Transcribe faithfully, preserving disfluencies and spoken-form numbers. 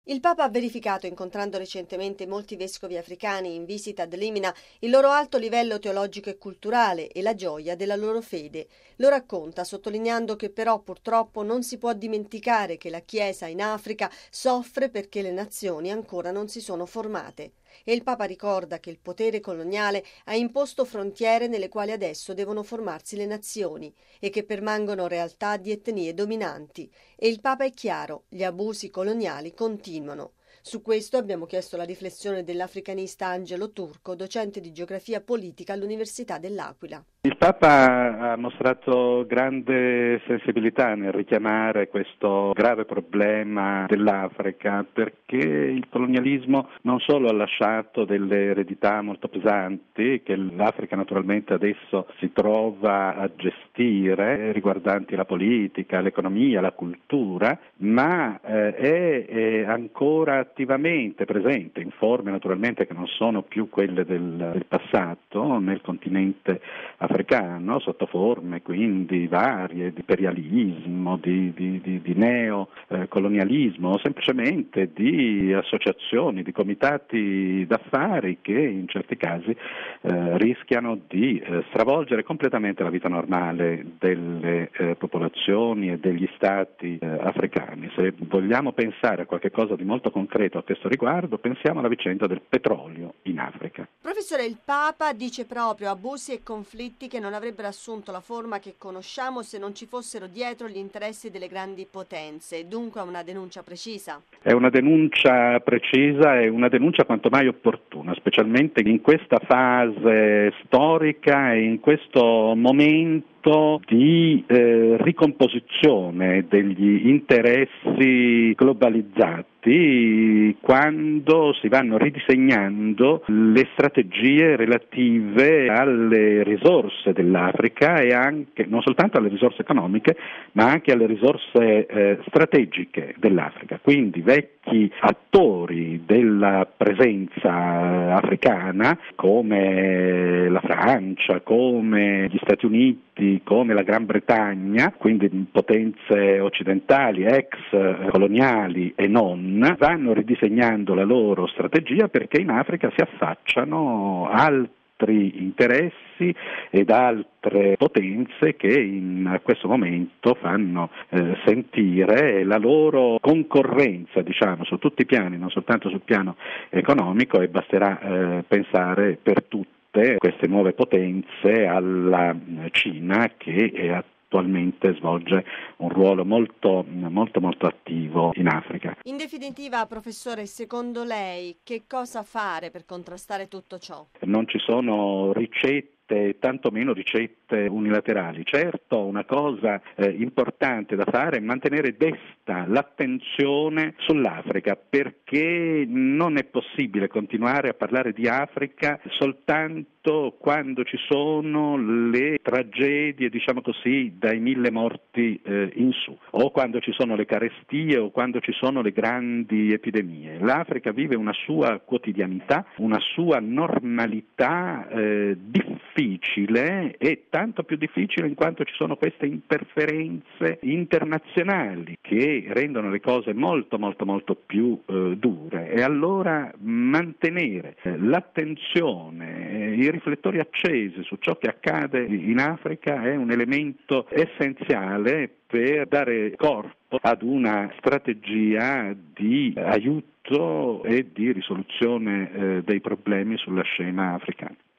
Il Papa ha verificato, incontrando recentemente molti vescovi africani in visita ad Limina, il loro alto livello teologico e culturale e la gioia della loro fede. Lo racconta sottolineando che però purtroppo non si può dimenticare che la Chiesa in Africa soffre perché le nazioni ancora non si sono formate. E il Papa ricorda che il potere coloniale ha imposto frontiere nelle quali adesso devono formarsi le nazioni e che permangono realtà di etnie dominanti. E il Papa è chiaro, gli abusi coloniali continuano. Su questo abbiamo chiesto la riflessione dell'africanista Angelo Turco, docente di geografia politica all'Università dell'Aquila. Il Papa ha mostrato grande sensibilità nel richiamare questo grave problema dell'Africa, perché il colonialismo non solo ha lasciato delle eredità molto pesanti che l'Africa naturalmente adesso si trova a gestire, riguardanti la politica, l'economia, la cultura, ma eh, è, è ancora attivamente presente in forme naturalmente che non sono più quelle del, del passato nel continente africano, sotto forme quindi varie di imperialismo, di, di, di, di neocolonialismo, o semplicemente di associazioni, di comitati d'affari che in certi casi eh, rischiano di eh, stravolgere completamente la vita normale delle eh, popolazioni e degli stati eh, africani. Se vogliamo pensare a qualche cosa di molto concreto a questo riguardo, pensiamo alla vicenda del petrolio in Africa. Professore, il Papa dice proprio abusi e conflitti che non avrebbero assunto la forma che conosciamo se non ci fossero dietro gli interessi delle grandi potenze, dunque una denuncia precisa. È una denuncia precisa e una denuncia quanto mai opportuna, specialmente in questa fase storica e in questo momento di eh, ricomposizione degli interessi globalizzati, quando si vanno ridisegnando le strategie relative alle risorse dell'Africa e anche non soltanto alle risorse economiche, ma anche alle risorse eh, strategiche dell'Africa. Quindi vecchi attori della presenza africana come la Francia, come gli Stati Uniti, come la Gran Bretagna, quindi potenze occidentali, ex coloniali e non, vanno ridisegnando la loro strategia perché in Africa si affacciano altri interessi ed altre potenze che in questo momento fanno eh, sentire la loro concorrenza, diciamo, su tutti i piani, non soltanto sul piano economico, e basterà eh, pensare per tutti queste nuove potenze alla Cina, che è attualmente svolge un ruolo molto molto molto attivo in Africa. In definitiva, professore, secondo lei che cosa fare per contrastare tutto ciò? Non ci sono ricette, tantomeno ricette unilaterali. Certo, una cosa eh, importante da fare è mantenere desta l'attenzione sull'Africa, perché non è possibile continuare a parlare di Africa soltanto quando ci sono le tragedie, diciamo così, dai mille morti eh, in su, o quando ci sono le carestie o quando ci sono le grandi epidemie. L'Africa vive una sua quotidianità, una sua normalità eh, difficile, e tanto più difficile in quanto ci sono queste interferenze internazionali che rendono le cose molto molto molto più eh, dure. E allora mantenere eh, l'attenzione, eh, i riflettori accesi su ciò che accade in Africa è un elemento essenziale per dare corpo ad una strategia di aiuto e di risoluzione eh, dei problemi sulla scena africana.